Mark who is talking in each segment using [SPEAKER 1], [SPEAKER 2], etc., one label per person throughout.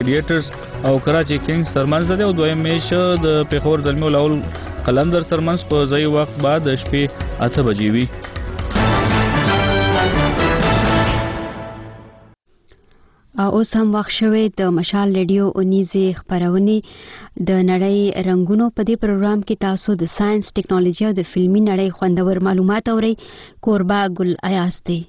[SPEAKER 1] ګلیډیټرز او کراچي کینګز ترمنځ دی او دویم میچ د پیښور زلمي لاول قلندر ترمنځ په ځای وخت بعد د شپې 8 بجې وي.
[SPEAKER 2] اوس هم وخت شوی د مشال ریډیو اونیزې خپرونې د نړۍ رنگونو په دې پروګرام کې تاسو د ساينس ټیکنالوژي او د فلمي نړۍ خوندور معلومات اورئ. کوربه ګل ایاز دی.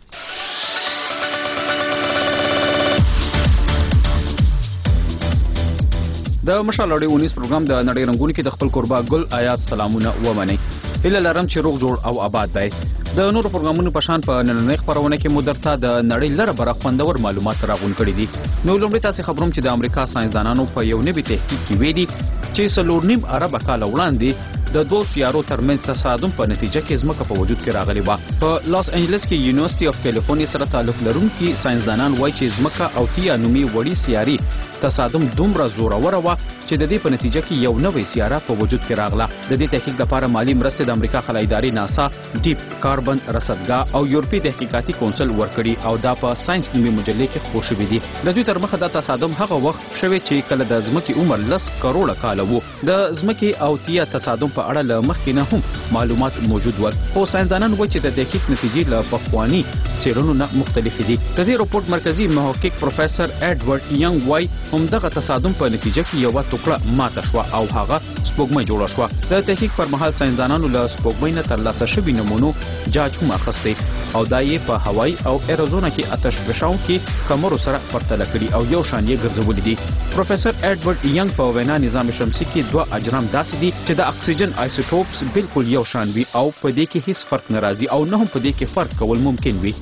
[SPEAKER 3] د مشال اړې ونیس پروګرام د نړۍ رنگونو کې د خپل کوربه ګل آیات سلامونه ومنئ. اله لرم چې روغ جوړ او آباد وي. د نورو پروګرامونو په شان په نننۍ خبرونه کې مو درته د نړۍ لره بره خوندور معلومات راغون کړي دي. نو لومړی تاسو خبروم چې د امریکا ساينسدانانو په یو نوي تحقیق کې ویلي چې 4.5 ارب کال وړاندې د دوه سیارو ترمنځ تصادم په نتیجه کې ځمکه په وجود کې راغلی و. په لاس انجلس کې یونیورسيټي اف کیلیفورنیا سره تعلق لرونکي ساينسدانان وایي چې ځمکه او تیا نومي وړي سیاري تصادم دومره زورور و چې د دې په نتیجه کې یو نوې سیاره په وجود کې راغله. د دې تحقیق لپاره مالی مرسته د امریکا خلای ادارې ناسا، ډیپ کاربن رصدګاه او یورپی تحقیقاتي کونسل ورکړي او دا په ساينس نومي مجلې کې خپور شوی دی. د دوی تر مخه دا تصادم هغه وخت شوی چې کله د ځمکې عمر 10 کروڑه کال وو. د ځمکې او تیا تصادم په اړه له مخکې نه هم معلومات موجود ول، خو ساينسدانان وایي چې د تحقیق نتیجې له پخواني څېړنو نه مختلف دي. د دې رپورت مرکزی محقق پروفیسور ایډورډ ینګ وایي همدغه تصادم په نتیجه کې یو ټوکړه ماته شو او هغه سپوږمۍ جوړه شو. د تحقیق پر مهال ساينسدانانو له سپوږمۍ نه ترلاسه شوي نمونو جاج هم اخیستي او دا یې په هوایی او ایریزونا کې آتش فشان کې کمرو سره پرتله کړي او یو شان یې ګرځولي دي. پروفیسور ایډورډ ینګ په وینا نظام شمسي کې دوه اجرام داسې دي چې د اکسیجن آیسوټوپس بالکل یو شان وي او په دې کې هیڅ فرق نه راځي او نه هم په دې کې فرق کول ممکن وي.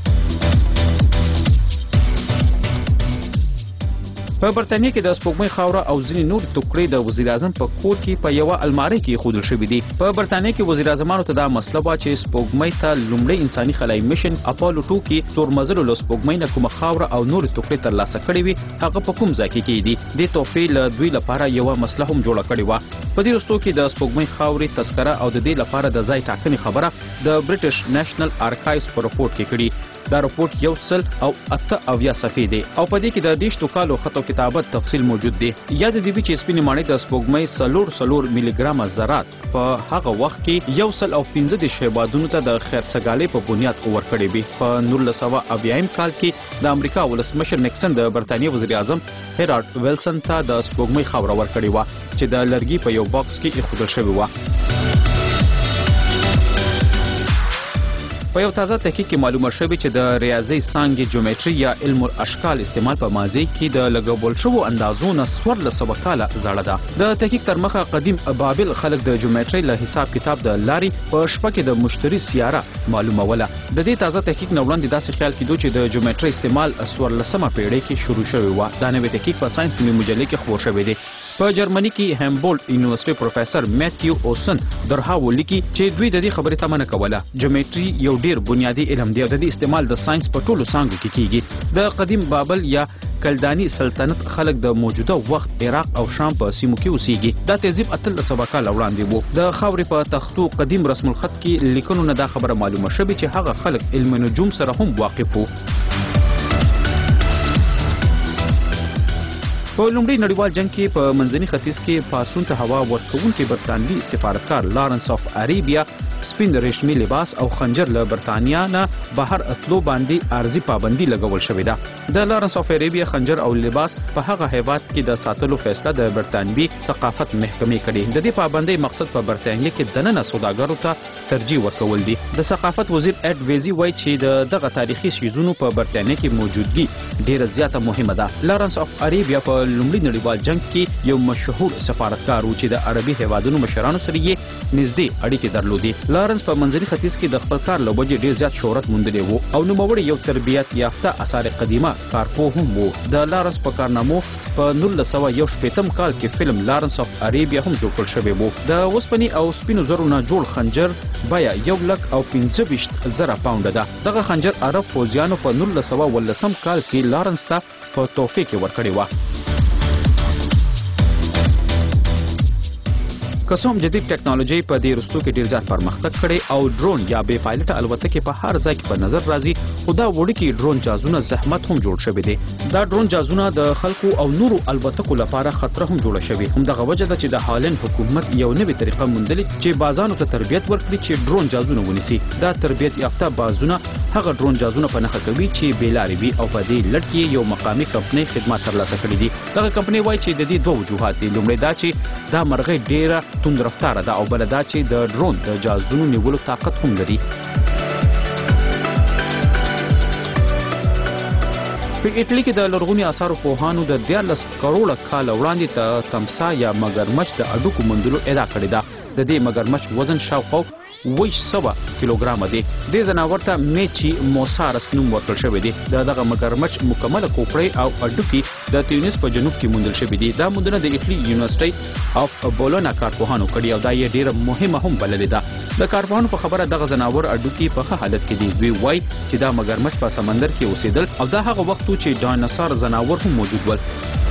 [SPEAKER 3] په برتانیې کې د سپوږمۍ خاوره او ځینې نور ټوکرې د وزیر اعظم په کور کې په یو الماری کې خودل شوې دي. په برتانیې کې وزیر اعظمانو ته دا مسله و چې سپوږمۍ ته لومړی انساني خلای میشن اپولو 2 کې تورمزلو له سپوږمۍ نه کومه خاوره او نور ټوکرې ترلاسه کړې وي هغه په کوم ځای کې کېدي. د توفیل دوی لپاره یو مسله هم جوړه کړې و. په دې وروستو کې د سپوږمۍ خاورې تذکره او د دې لپاره د ځای ټاکنې خبره د برټش نېشنل ارکایوز په رپورت کې کړي. دا رپورت 108 صفحې دی او په دې کې د 10 کالو خطو کتابت تفصیل موجود دی. یاد دې وي چې سپینې ماڼۍ د سپوږمۍ 4 ملي ګرام ذرات په هغه وخت کې 115 شیبادونو ته د خیرسګالۍ په بنیاد ورکړې وي. په 1980 کال کې د امریکا ولسمشر نیکسن د برتانیې وزیر اعظم هیرارد ویلسن ته د سپوږمۍ خاوره ورکړې و چې د لرګي په یو باکس کې ایښودل شوی و. په یو تازه تحقیق کې معلومه شوې چې د ریاضي څانګې جیومټري یا علم الاشکال استعمال په ماضي کې د لګول شوو اندازو نه 1400 کاله زړه ده. د تحقیق تر مخه قدیم بابل خلک د جیومټري له حساب کتاب د لاري په شپه کې د مشتري سیاره معلوموله. د دې تازه تحقیق نو وړاندې داسې خیال کېدو چې د جیومټري استعمال 14مه پیړۍ کې شروع شوی و. دا نوې تحقیق په ساينس نومي مجلې کې خپور شوی دی. په جرمني کې هامبولډ یونیورسيټي پروفیسور میتیو اوسن درهاو لیکي چې دوی د دې خبرې ته منع کوله. جیومټري یو ډیر بنیادی علم دی او د دې استعمال د ساينس په ټولو څانګو کې کیږي. د قدیم بابل یا کلدانی سلطنت خلک د موجوده وخت عراق او شام په سیمو کې اوسېږي. دا تهذیب 1300 کال وړاندې وو. د خاورې په تختو قدیم رسم الخط کې لیکنو نه دا خبره معلومه شوه چې هغه خلک علم نجوم سره هم واقف وو. په لومړي نړیوال جنگ کې په منځني ختیځ کې پاسون ته هوا ورکوونکي برتانوي سفارتکار لارنس اف اریبیا سپین رشمي لباس او خنجر له برتانیا نه بهر اتلو باندې ارزي پابندي لګول شوې ده. د لارنس اف اریبیا خنجر او لباس په هغه هیواد کې د ساتلو فیصله د برتانوي ثقافت محکمې کړې. د دې پابندۍ مقصد په برتانیې کې دننه سوداګرو ته ترجیح ورکول دي. د ثقافت وزیر اډ ویزي وایي چې دغه تاریخي شیزونو په برتانیې کې موجودګي ډیره زیاته مهمه ده. لارنس اف اریبیا په لومړي نړیوال جنگ کې یو مشهور سفارتکار و چې د عربي هیوادونو مشرانو سره یې نږدې اړیکې درلودې. لارنس په منځني ختیځ کې د خپل کار له وجې ډیر زیات شهرت موندلی وو او نوموړی یو تربیت یافته آثار قدیمه کارپوه هم وو. د لارنس په کارنامو په 1918 کال کې فلم لارنس اف اریبیا هم جوړ کړل شوی وو. د اوسپنې او سپینو زرو نه جوړ خنجر بیا 1,25,000 پاونډه ده. دغه خنجر عرب فوجیانو په 1919 کال کې لارنس ته په تحفه کې ورکړی و. کوم جدید ټکنالوژي په دې رستو کې ډیر زیات پرمختګ کړي او ډرون یا بې پایلټه الوتکې په هر ځای کې په نظر راځي خو دا وړوکي ډرون جازونه زحمت هم جوړ شوی دي دا ډرون جازونه د خلکو او نورو الوتکو لپاره خطر هم جوړ شوی هم دغه وجه ده چې د هالند حکومت یو نوې طریقه موندلې چې بازانو ته تربیت ورکړي چې ډرون جازونه ونیسي دا تربیت یافته بازونه هغه ډرون جازونه په نښه کوي چې بیلاري وي او په دې لړ کې یو مقامي کمپنۍ خدمات ترلاسه کړي دي دغه کمپنۍ وایي چې د دې دوه وجوهات دي لومړی دا چې دا مرغۍ ډیره توند رفتار ده او بل دا چې د ډرون د جازونو نیولو طاقت هم لري په ایټالي کې د لرغوني آثارو پوهانو د 14 کروڑه کال وړاندې تمسا یا مگرمچ د اډوکو مندلو ادعا کړې ده د دې مگرمچ وزن شاوخوا 200 کیلوګرام دی د زناور ته میچي موسارس نوم ورکړل شوی دی دغه مگرمچ مکمله کوپړې او اډوکی د تیونس په جنوب کې موندل شوی دی دا موندنه د ایټالي یونیورسيټي اف بولونا کارپوهانو کړي او دا یې ډیره مهمه هم بللې ده د کارپوهانو په خبره دغه زناور اډوکی په ښه حالت کې دی دوی وایي چې دا مگرمچ په سمندر کې اوسېدل او دا هغه وخت چې ډایناسور زناور هم موجود ول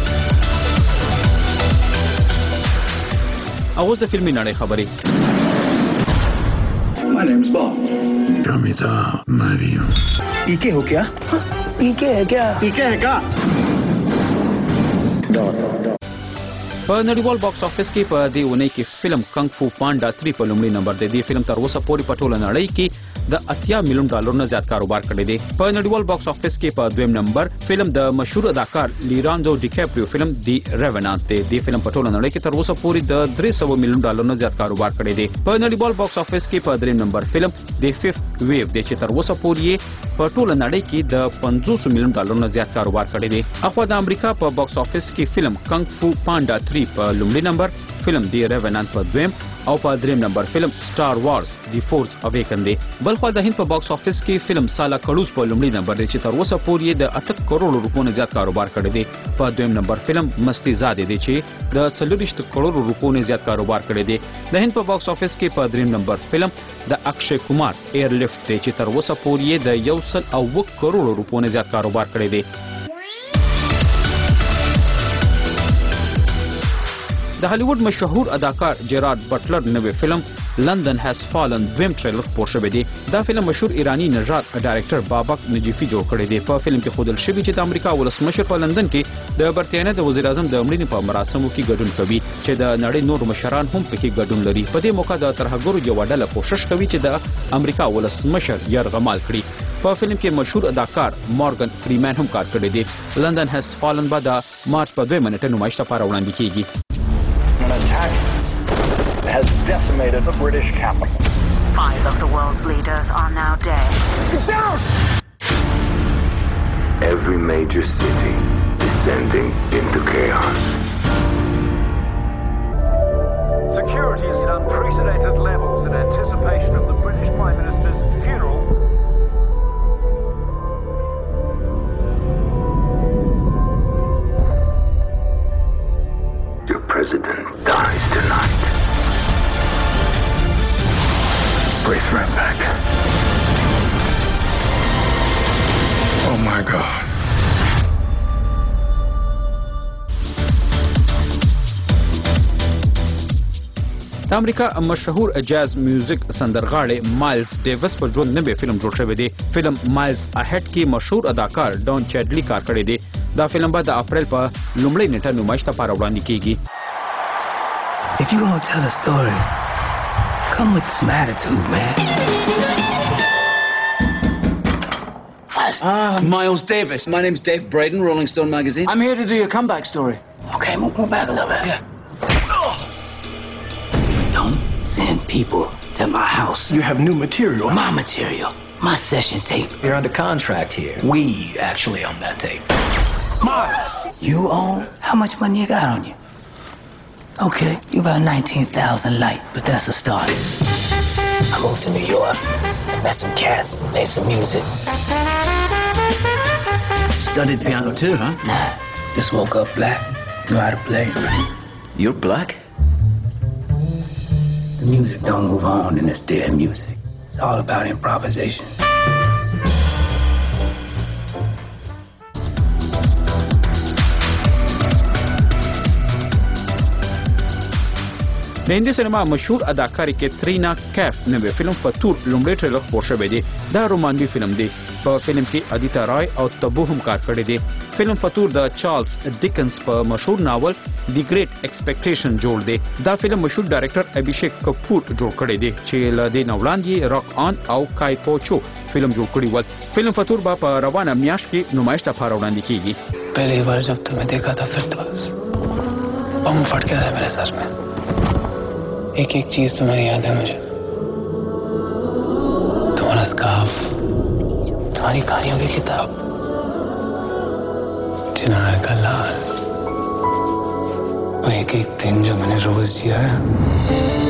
[SPEAKER 3] اوس د فلمي نړۍ خبرې
[SPEAKER 4] My name's Bond.
[SPEAKER 5] Ramita Mario.
[SPEAKER 4] ¿Y qué हो क्या? ¿Y qué है क्या? ¿Y qué है क्या?
[SPEAKER 3] په نړیوال باکس افیس کې په دې ونې کې فلم کنګ فو پاندا 3 په لومړي نمبر دی د فلم تر اوسه پورې په ټوله نړۍ کې د 80 میلیون ډالر نه زیات کاروبار کړی دی په نړیوال باکس افیس کې په دویم نمبر فلم د مشهور اداکار لیرانډو ډیکاپریو فلم دی ریونانت دی د فلم په ټوله نړۍ کې تر اوسه پورې د 300 میلیون ډالر نه زیات کاروبار کړی دی په نړیوال باکس افیس کې په دریم نمبر فلم دی فیفت ویو دی چې تر اوسه پورې په ټوله نړۍ کې د 500 میلیون ډالر نه زیات کاروبار کړی دی اخوا د امریکا په باکس افیس کې فلم کنګ فو پاندا 3 په لومړي نمبر فلم دی ریونانت په دویم او په دریم نمبر فلم سٹار وارز دی فورس اویکن دی بلخو د هند په باکس افیس کې فلم سالا کړوس په لومړي نمبر دی چې تر اوسه پورې د 8 کروڑ روپو نه زیات کاروبار کړی دی په دویم نمبر فلم مستی زاده دی چې د 40 کروڑ روپو نه زیات کاروبار کړی دی د هند په باکس افیس کې په دریم نمبر فلم د اکشي کمار ایر لفت دی چې تر اوسه پورې د 1 کروڑ روپو نه زیات کاروبار کړی دی د هالیوډ مشهور اداکار جیرارد بټلر نوې فلم لندن هاز فالن دویم ټریلر خپور شوی دی دا فلم مشهور ایرانی نژاد ډایرکټر بابک نجیفي جوړ کړی دی په فلم کې ښودل شوی چې د امریکا ولسمشر په لندن کې د برتانیا د وزیر اعظم د مړینې په مراسمو کې ګډون کوي چې د نړۍ نور مشران هم پکې ګډون لري په دې موقع د ترهګرو یو ډله کوشش کوي چې د امریکا ولسمشر یرغمال کړي په فلم کې مشهور اداکار مورګن فریمن هم کار کړی دی لندن هاز فالن بعد مارچ په 2 منټه نمایش لپاره وړاندې کیږي
[SPEAKER 6] An attack has decimated the British capital.
[SPEAKER 7] 5 of the world's leaders are now dead.
[SPEAKER 6] Get down!
[SPEAKER 5] Every major city descending into chaos.
[SPEAKER 6] Security is at unprecedented levels in anticipation of the British Prime Minister's funeral.
[SPEAKER 5] Your president dies tonight. Brace right back. Oh my God.
[SPEAKER 3] د امریکا مشهور جاز میوزیک سندرغاړی مایلز ډیوس په ژوند نوې فلم جوړ شوی دی فلم مایلز اهټ کې مشهور اداکار ډون چیډلی کار کړی دی دا فلم به د اپریل په لومړۍ نیټه نمایش لپاره وړاندې کیږي
[SPEAKER 4] If you gonna tell a story, come with some attitude, man.
[SPEAKER 8] Miles Davis. My name's Dave Braden, Rolling Stone magazine.
[SPEAKER 4] I'm here to do your comeback story. Okay, move back a little bit.
[SPEAKER 8] Yeah.
[SPEAKER 4] Don't send people to my house.
[SPEAKER 6] You have new material.
[SPEAKER 4] My material. My session tape.
[SPEAKER 8] You're under contract here.
[SPEAKER 6] We actually own that tape.
[SPEAKER 4] Miles! You own? How much money you got on you? Okay, you about 19,000 light, but that's a start. I moved to New York, met some cats, made some music.
[SPEAKER 8] Studied piano too, huh?
[SPEAKER 4] Nah, just woke up black. Know how to play.
[SPEAKER 8] You're black?
[SPEAKER 4] The music don't move on in this dead music. It's all about improvisation.
[SPEAKER 3] د هندي سینما مشهور اداکارې کیترینا کیف نوې فلم فطور لومړی ټریلر خپور شوی دی. دا رومانوي فلم دی. په فلم کې ادیتا رای او تبو هم کار کړی دی. فلم فطور د چارلز ډیکنز په مشهور ناول دی ګریټ ایکسپیکټیشن جوړ دی. دا فلم مشهور ډایرکټر ابھیشیک کپور جوړ کړی دی چې له دې نه وړاندې راک آن او کای پوچو فلم جوړ کړی و. فلم فطور په روانه میاشت کې نمایش لپاره وړاندې کیږي.
[SPEAKER 4] पहली बार जब तुम्हें देखा था फिर तो बम फट गया था मेरे सर में. एक एक चीज तुम्हारी याद है मुझे. तुम्हारा स्कार्फ, तुम्हारी कहानियों की किताब, चिनार का लाल, और एक एक दिन जो मैंने रोज जिया है.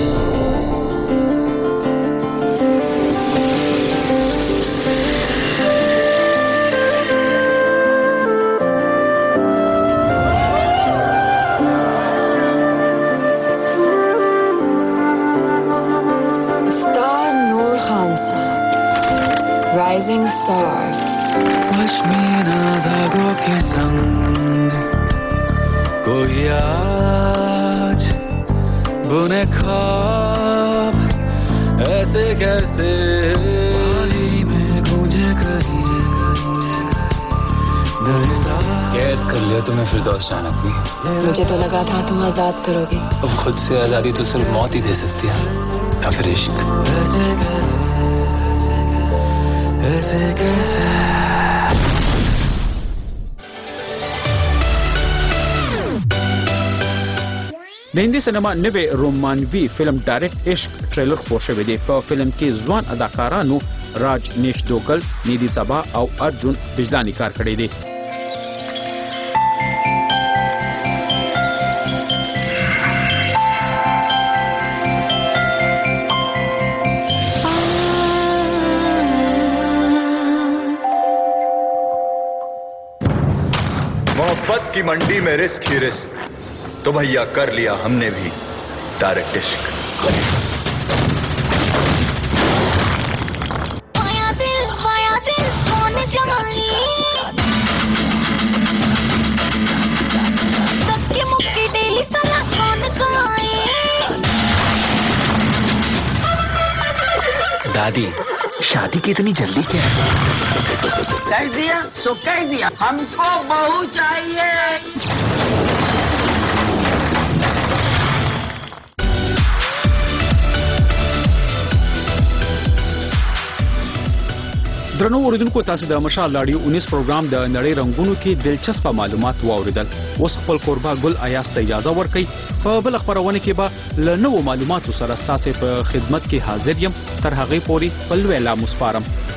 [SPEAKER 9] Rising star.
[SPEAKER 10] पश्मीना धागों के संग कोई आज बुने ख्वाब ऐसे कैसे में गूंजे कहीं
[SPEAKER 4] कैद कर लिया तुम्हें फिरदौस चाणक भी.
[SPEAKER 9] मुझे तो लगा था तुम आजाद करोगे.
[SPEAKER 4] अब खुद से आजादी तो सिर्फ मौत ही दे सकती है या फिर इश्क.
[SPEAKER 10] ऐसे कैसे
[SPEAKER 3] د هندي سینما نوې رومانوي فلم ډایرکټ عشق ټریلر خپور شوی دی. په فلم کې ځوان اداکارانو راج نیشدوګل، نیدی سبا او ارجن بجلانی کار کړی دی.
[SPEAKER 11] मोहब्बत की मंडी में रिस्क ही रिस्क, तो भैया कर लिया हमने भी डायरेक्ट इश्क.
[SPEAKER 4] दादी, शादी की इतनी जल्दी क्या है?
[SPEAKER 12] कह दिया सो कह दिया, हमको बहू चाहिए.
[SPEAKER 3] درنو اوریدونکو، تاسو د مشال لاډیو 19 پروګرام د نړۍ رنگونو کې دلچسپ معلومات واوریدل. اوس خپل قربا ګل ایاس ته اجازه ورکړئ. په بل خبرونه کې به له نوو معلوماتو سره تاسو په خدمت کې حاضر یم. تر هغه پورې په لوی لا مسپارم.